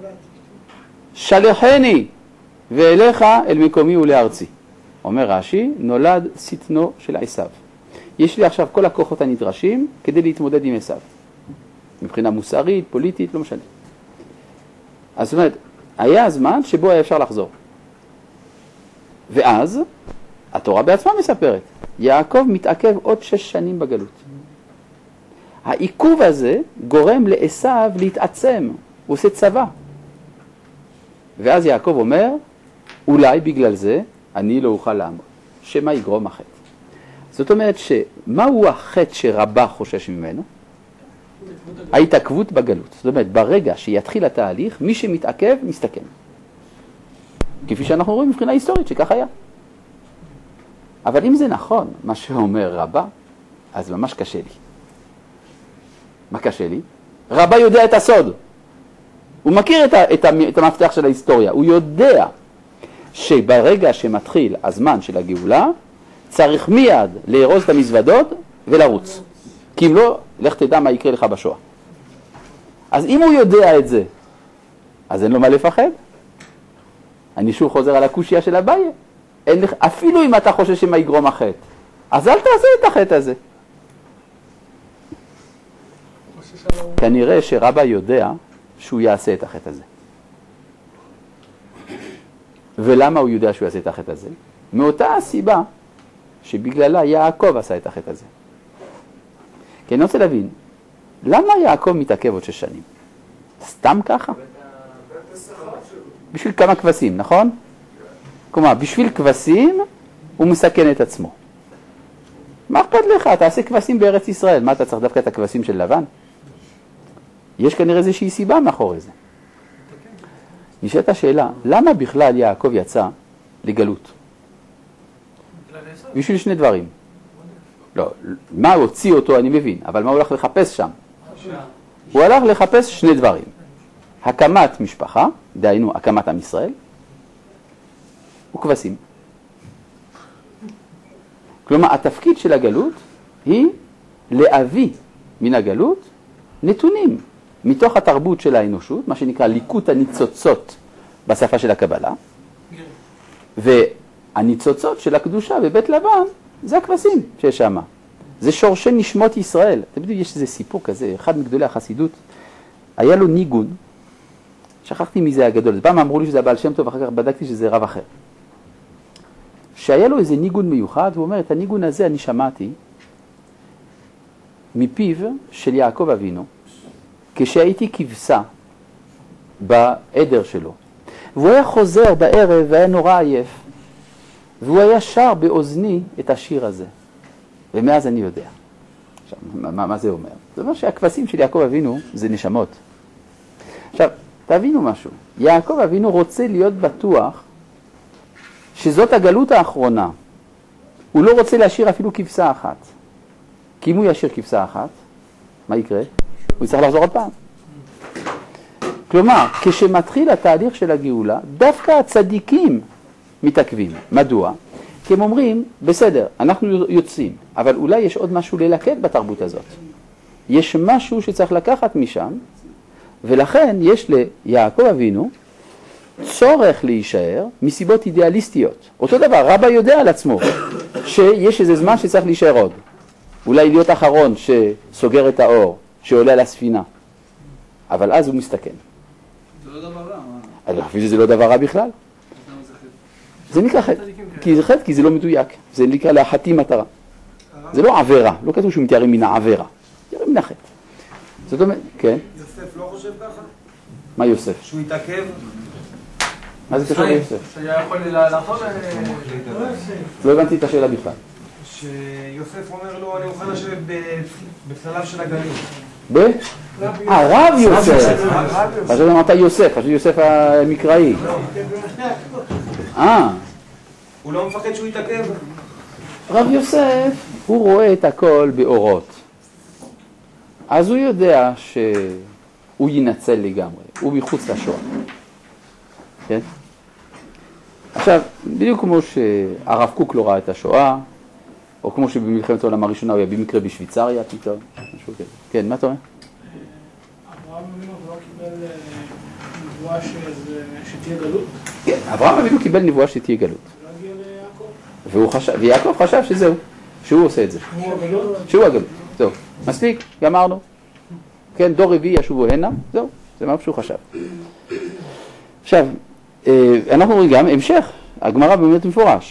שלחני ואליך אל מקומי ולארצי. אומר רש"י, נולד שטנו של עשיו. יש לי עכשיו כל הכוחות הנדרשים כדי להתמודד עם עשיו. מבחינה מוסרית, פוליטית, לא משנה. אז זאת אומרת, היה הזמן שבו היה אפשר לחזור. ואז, התורה בעצמה מספרת, יעקב מתעכב עוד שש שנים בגלות. העיכוב הזה גורם לעשיו להתעצם, הוא עושה צבא. ואז יעקב אומר, אולי בגלל זה אני לא אוכל לעמוד. שמה יגרום החטא? זאת אומרת שמהו החטא שרבה חושש ממנו? ההתעכבות בגלות. זאת אומרת, ברגע שיתחיל התהליך, מי שמתעכב, מסתכן. כפי שאנחנו רואים מבחינה היסטורית, שכך היה. אבל אם זה נכון, מה שאומר רבא, אז ממש קשה לי. מה קשה לי? רבא יודע את הסוד. הוא מכיר את, ה, את, ה, את המפתח של ההיסטוריה. הוא יודע שברגע שמתחיל הזמן של הגאולה, צריך מיד לארוז את המזוודות ולרוץ. כי אם לא, לך תדע מה יקרה לך בשואה. אז אם הוא יודע את זה, אז אין לו מה לפחד. אני שוב חוזר על הקושיה של אביי. אין לך, אפילו אם אתה חושב שמה יגרום החטא, אז אל תעשה את החטא הזה. כנראה שרבא יודע שהוא יעשה את החטא הזה. ולמה הוא יודע שהוא יעשה את החטא הזה? מאותה הסיבה שבגללה יעקב עשה את החטא הזה. כי אני רוצה להבין, למה יעקב מתעכב עוד שש שנים? סתם ככה? בשביל כמה כבשים, נכון? כלומר, בשביל כבשים הוא מסכן את עצמו. מה אכפת לך? תעשה כבשים בארץ ישראל. מה, אתה צריך דווקא את הכבשים של לבן? יש כנראה איזושהי סיבה מאחורי זה. נשאלת השאלה, למה בכלל יעקב יצא לגלות? בשביל שני דברים. לא, מה הוציא אותו אני מבין, אבל מה הוא הולך לחפש שם? הוא הלך לחפש שני דברים. הקמת משפחה, דהיינו הקמת עם ישראל, וכבשים. כלומר, התפקיד של הגלות היא להביא מן הגלות נתונים מתוך התרבות של האנושות, מה שנקרא ליקוט הניצוצות בשפה של הקבלה, והניצוצות של הקדושה בבית לבן זה הכבשים שיש שם. זה שורשי נשמות ישראל. אתם יודעים, יש איזה סיפור כזה, אחד מגדולי החסידות, היה לו ניגון, שכחתי מי זה הגדול, פעם אמרו לי שזה הבעל שם טוב, ואחר כך בדקתי שזה רב אחר. שהיה לו איזה ניגון מיוחד, הוא אומר, את הניגון הזה אני שמעתי מפיו של יעקב אבינו, כשהייתי כבשה בעדר שלו. והוא היה חוזר בערב והיה נורא עייף, והוא היה שר באוזני את השיר הזה. ומאז אני יודע. עכשיו, מה, מה זה אומר? זה אומר שהכבשים של יעקב אבינו זה נשמות. עכשיו, תבינו משהו. יעקב אבינו רוצה להיות בטוח שזאת הגלות האחרונה. הוא לא רוצה להשאיר אפילו כבשה אחת. כי אם הוא ישאיר כבשה אחת, מה יקרה? הוא יצטרך לחזור עוד פעם. כלומר, כשמתחיל התהליך של הגאולה, דווקא הצדיקים מתעכבים. מדוע? כי הם אומרים, בסדר, אנחנו יוצאים, אבל אולי יש עוד משהו ללקט בתרבות הזאת. יש משהו שצריך לקחת משם, ולכן יש ליעקב אבינו צורך להישאר מסיבות אידיאליסטיות. אותו דבר, רבא יודע על עצמו שיש איזה זמן שצריך להישאר עוד. אולי להיות אחרון שסוגר את האור, שעולה על הספינה. אבל אז הוא מסתכן. זה לא דבר רע. אני חושב שזה לא דבר רע בכלל. זה נקרא חטא. כי זה חטא, כי זה לא מדויק. זה נקרא להחטיא מטרה. זה לא עבירה. לא כתוב שהוא מתיירים מן העבירה. מתיירים מן החטא. זאת אומרת, כן. יוסף לא חושב ככה? מה יוסף? שהוא יתעכב? מה זה קשור ליוסף? שהיה יכול לעשות... לא הבנתי את השאלה בכלל. שיוסף אומר לו, אני מוכן לשבת בפסליו של הגליל. ב? הרב יוסף. חשוב אמרת יוסף, חשוב יוסף המקראי. אה. הוא לא מפחד שהוא יתעכב? רב יוסף, הוא רואה את הכל באורות. אז הוא יודע שהוא ינצל לגמרי, הוא מחוץ לשואה. כן? עכשיו, בדיוק כמו שהרב קוק לא ראה את השואה, או כמו שבמלחמת העולם הראשונה הוא היה במקרה בשוויצריה פתאום, משהו כזה. כן, מה אתה אומר? אברהם אבינו לא קיבל נבואה שתהיה גלות? כן, אברהם אבינו קיבל נבואה שתהיה גלות. לא הגיע ליעקב? והוא חשב, ויעקב חשב שזהו, שהוא עושה את זה. הוא הגלות? שהוא הגלות, זהו. מספיק, גמרנו. כן, דור רביעי ישובו הנה, זהו, זה מה שהוא חשב. עכשיו, אנחנו רואים גם המשך, הגמרא באמת מפורש.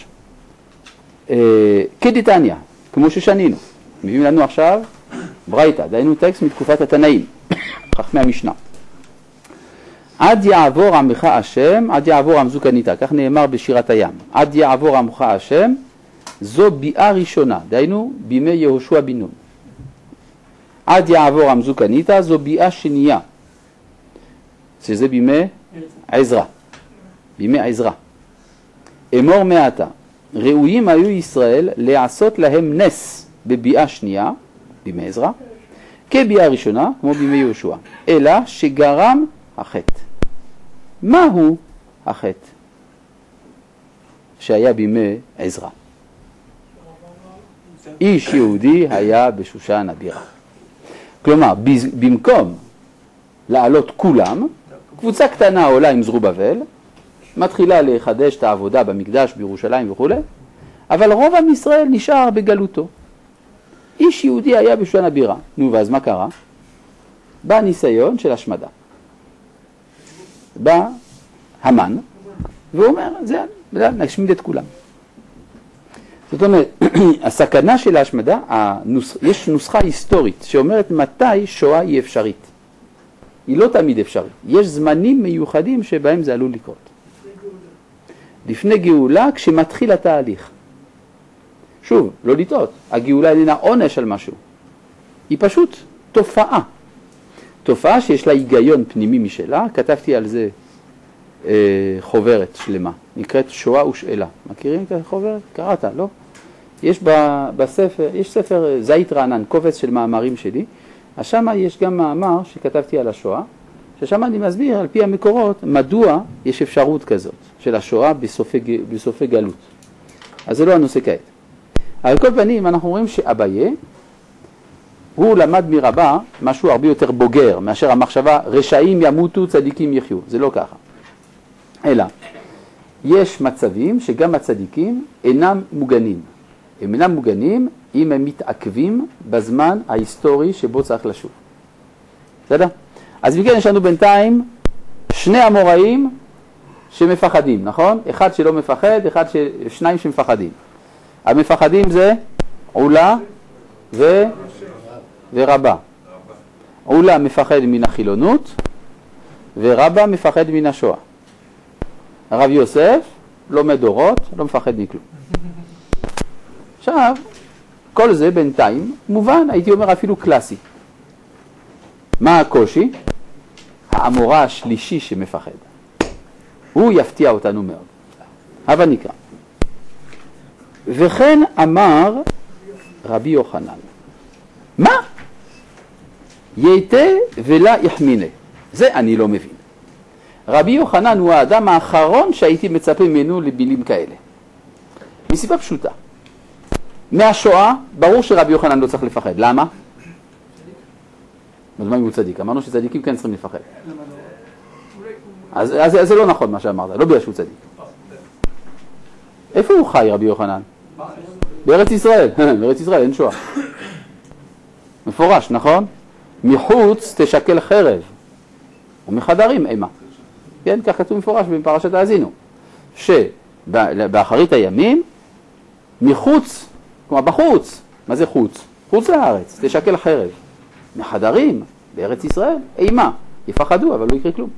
כדתניא, כמו ששנינו, מביאים לנו עכשיו ברייתא, דהיינו טקסט מתקופת התנאים, חכמי המשנה. עד יעבור עמך השם, עד יעבור עמזו קניתה, כך נאמר בשירת הים. עד יעבור עמך השם, זו ביאה ראשונה, דהיינו בימי יהושע בן נון. עד יעבור המזוקניתא, זו ביאה שנייה, שזה בימי עזרא, בימי עזרא. אמור מעתה, ראויים היו ישראל לעשות להם נס בביאה שנייה, בימי עזרא, כביאה ראשונה, כמו בימי יהושע, אלא שגרם החטא. מהו החטא שהיה בימי עזרא? איש יהודי היה בשושן הבירה. כלומר, במקום לעלות כולם, קבוצה קטנה עולה עם זרובבל, מתחילה לחדש את העבודה במקדש בירושלים וכו', אבל רוב עם ישראל נשאר בגלותו. איש יהודי היה בשושן הבירה. נו, ואז מה קרה? בא ניסיון של השמדה. בא המן, והוא אומר, זה, נשמיד את כולם. זאת אומרת, הסכנה של ההשמדה, הנוס... יש נוסחה היסטורית שאומרת מתי שואה היא אפשרית. היא לא תמיד אפשרית. יש זמנים מיוחדים שבהם זה עלול לקרות. לפני גאולה, כשמתחיל התהליך. שוב, לא לטעות, הגאולה איננה עונש על משהו. היא פשוט תופעה. תופעה שיש לה היגיון פנימי משלה, כתבתי על זה אה, חוברת שלמה, נקראת שואה ושאלה. מכירים את החוברת? קראת, לא? יש בספר, יש ספר זית רענן, קובץ של מאמרים שלי, אז שם יש גם מאמר שכתבתי על השואה, ששם אני מסביר על פי המקורות מדוע יש אפשרות כזאת של השואה בסופי, בסופי גלות. אז זה לא הנושא כעת. על כל פנים אנחנו אומרים שאביי, הוא למד מרבה משהו הרבה יותר בוגר מאשר המחשבה רשעים ימותו צדיקים יחיו. זה לא ככה. אלא, יש מצבים שגם הצדיקים אינם מוגנים. הם אינם מוגנים אם הם מתעכבים בזמן ההיסטורי שבו צריך לשוב. בסדר? אז מכן יש לנו בינתיים שני אמוראים שמפחדים, נכון? אחד שלא מפחד, אחד ש... שניים שמפחדים. המפחדים זה עולה ו... ורבה. עולה מפחד מן החילונות ורבה מפחד מן השואה. הרב יוסף לומד דורות, לא מפחד מכלום. עכשיו, כל זה בינתיים מובן, הייתי אומר אפילו קלאסי. מה הקושי? האמורה השלישי שמפחד. הוא יפתיע אותנו מאוד. אבל נקרא. וכן אמר רבי יוחנן. מה? יתה ולה יחמינה. זה אני לא מבין. רבי יוחנן הוא האדם האחרון שהייתי מצפה ממנו לבילים כאלה. מסיבה פשוטה. מהשואה, ברור שרבי יוחנן לא צריך לפחד. למה? אז מה אם הוא צדיק? אמרנו שצדיקים כן צריכים לפחד. אז, אז, אז זה לא נכון מה שאמרת, לא בגלל שהוא צדיק. איפה הוא חי רבי יוחנן? בארץ ישראל. בארץ ישראל אין שואה. מפורש, נכון? מחוץ תשקל חרב ומחדרים אימה. כן, כך כתוב מפורש בפרשת האזינו. שבאחרית הימים, מחוץ, כלומר בחוץ, מה זה חוץ? חוץ לארץ, תשקל חרב. מחדרים בארץ ישראל, אימה. יפחדו, אבל לא יקרה כלום.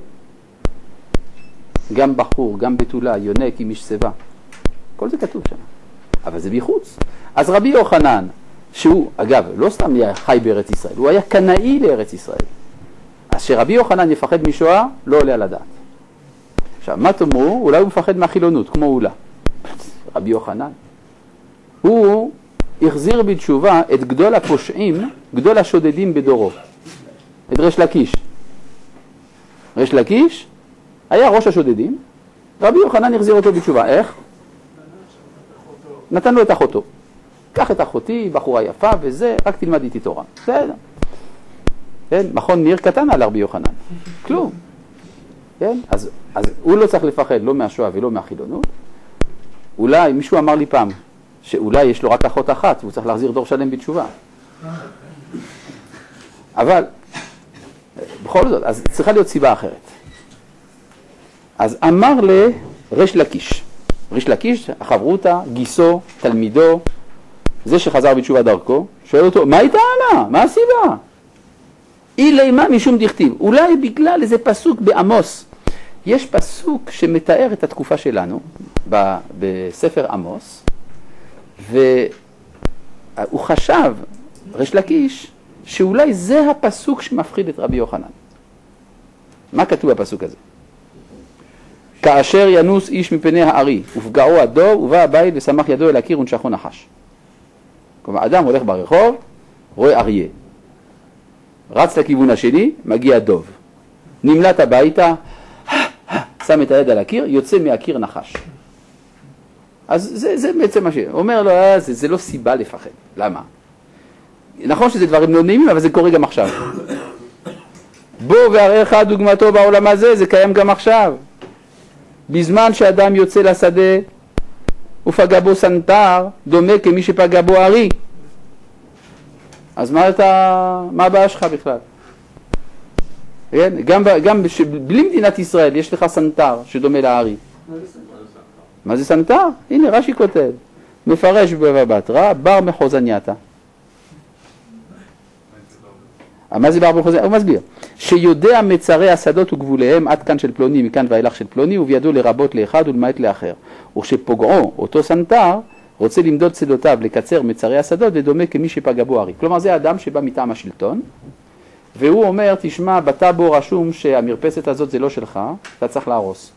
גם בחור, גם בתולה, יונק עם איש סבא. כל זה כתוב שם. אבל זה בחוץ. אז רבי יוחנן, שהוא, אגב, לא סתם היה חי בארץ ישראל, הוא היה קנאי לארץ ישראל. אז שרבי יוחנן יפחד משואה, לא עולה על הדעת. עכשיו, מה תאמרו? אולי הוא מפחד מהחילונות, כמו אולה. רבי יוחנן. הוא החזיר בתשובה את גדול הפושעים, גדול השודדים בדורו. את רש לקיש. רש לקיש היה ראש השודדים, רבי יוחנן החזיר אותו בתשובה. איך? נתן לו את אחותו. קח את אחותי, בחורה יפה וזה, רק תלמד איתי תורה. בסדר. כן? מכון ניר קטן על רבי יוחנן. כלום. כן? אז, אז הוא לא צריך לפחד לא מהשואה ולא מהחילונות. אולי, מישהו אמר לי פעם, שאולי יש לו רק אחות אחת, והוא צריך להחזיר דור שלם בתשובה. אבל, בכל זאת, אז צריכה להיות סיבה אחרת. אז אמר לרש לקיש, רש לקיש, החברותה, גיסו, תלמידו, זה שחזר בתשובה דרכו, שואל אותו, מה הייתה עלה? מה הסיבה? אי לימה משום דכתיב, אולי בגלל איזה פסוק בעמוס. יש פסוק שמתאר את התקופה שלנו בספר עמוס, והוא חשב, רש לקיש, שאולי זה הפסוק שמפחיד את רבי יוחנן. מה כתוב בפסוק הזה? כאשר ינוס איש מפני הארי, ופגעו הדוב, ובא הבית ושמח ידו אל הקיר ונשכו נחש. כלומר, אדם הולך ברחוב, רואה אריה. רץ לכיוון השני, מגיע דוב. נמלט הביתה, שם את היד על הקיר, יוצא מהקיר נחש. אז זה, זה בעצם מה ש... אומר לו, אה, זה, זה לא סיבה לפחד. למה? נכון שזה דברים לא נעימים, אבל זה קורה גם עכשיו. בוא והראה לך דוגמתו בעולם הזה, זה קיים גם עכשיו. בזמן שאדם יוצא לשדה ופגע בו סנטר, דומה כמי שפגע בו ארי. אז מה אתה, מה הבעיה שלך בכלל? כן? גם, גם בש... בלי מדינת ישראל יש לך סנטר שדומה לארי. מה זה סנטר? הנה רש"י כותב, מפרש בבבא בתרא, בר מחוזנייתא. מה זה בר מחוזנייתא? הוא מסביר. שיודע מצרי השדות וגבוליהם עד כאן של פלוני, מכאן ואילך של פלוני, ובידו לרבות לאחד ולמעט לאחר. וכשפוגעו אותו סנטר, רוצה למדוד שדותיו לקצר מצרי השדות, ודומה כמי שפגע בו ארי. כלומר, זה אדם שבא מטעם השלטון, והוא אומר, תשמע, בטאבו רשום שהמרפסת הזאת זה לא שלך, אתה צריך להרוס.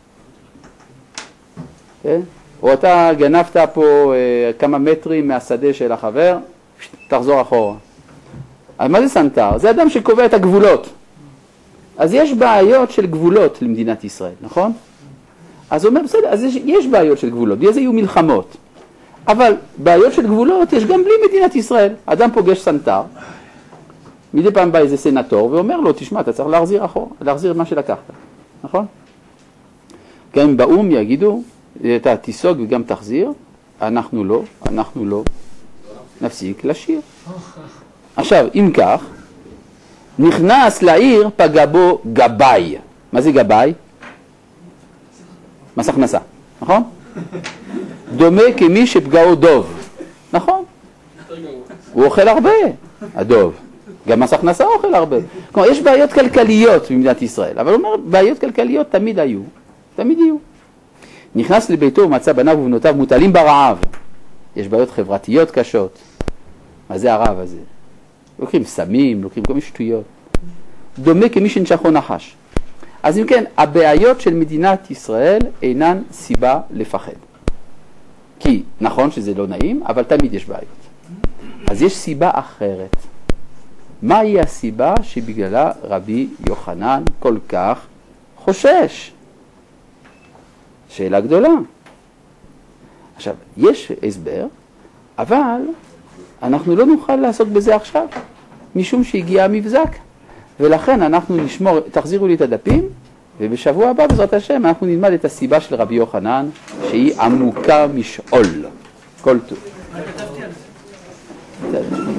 כן? או אתה גנבת פה אה, כמה מטרים מהשדה של החבר, תחזור אחורה. אז מה זה סנטר? זה אדם שקובע את הגבולות. אז יש בעיות של גבולות למדינת ישראל, נכון? אז הוא אומר, בסדר, אז יש, יש בעיות של גבולות, בלי זה יהיו מלחמות. אבל בעיות של גבולות יש גם בלי מדינת ישראל. אדם פוגש סנטר, מדי פעם בא איזה סנטור ואומר לו, תשמע, אתה צריך להחזיר אחורה, להחזיר את מה שלקחת, נכון? גם באום יגידו, אתה תיסוג וגם תחזיר, אנחנו לא, אנחנו לא, נפסיק לשיר. עכשיו, אם כך, נכנס לעיר, פגע בו גבאי. מה זה גבאי? מס הכנסה, נכון? דומה כמי שפגעו דוב, נכון? הוא אוכל הרבה, הדוב. גם מס הכנסה אוכל הרבה. כלומר, יש בעיות כלכליות במדינת ישראל, אבל הוא אומר, בעיות כלכליות תמיד היו, תמיד יהיו. נכנס לביתו ומצא בניו ובנותיו מוטלים ברעב. יש בעיות חברתיות קשות. מה זה הרעב הזה? לוקחים סמים, לוקחים כל מיני שטויות. דומה כמי שנשכו נחש. אז אם כן, הבעיות של מדינת ישראל אינן סיבה לפחד. כי נכון שזה לא נעים, אבל תמיד יש בעיות. אז יש סיבה אחרת. מהי הסיבה שבגללה רבי יוחנן כל כך חושש? שאלה גדולה. עכשיו, יש הסבר, אבל אנחנו לא נוכל לעסוק בזה עכשיו, משום שהגיע המבזק, ולכן אנחנו נשמור, תחזירו לי את הדפים, ובשבוע הבא בעזרת השם אנחנו נלמד את הסיבה של רבי יוחנן, שהיא עמוקה משאול. כל טוב. כתבתי על זה.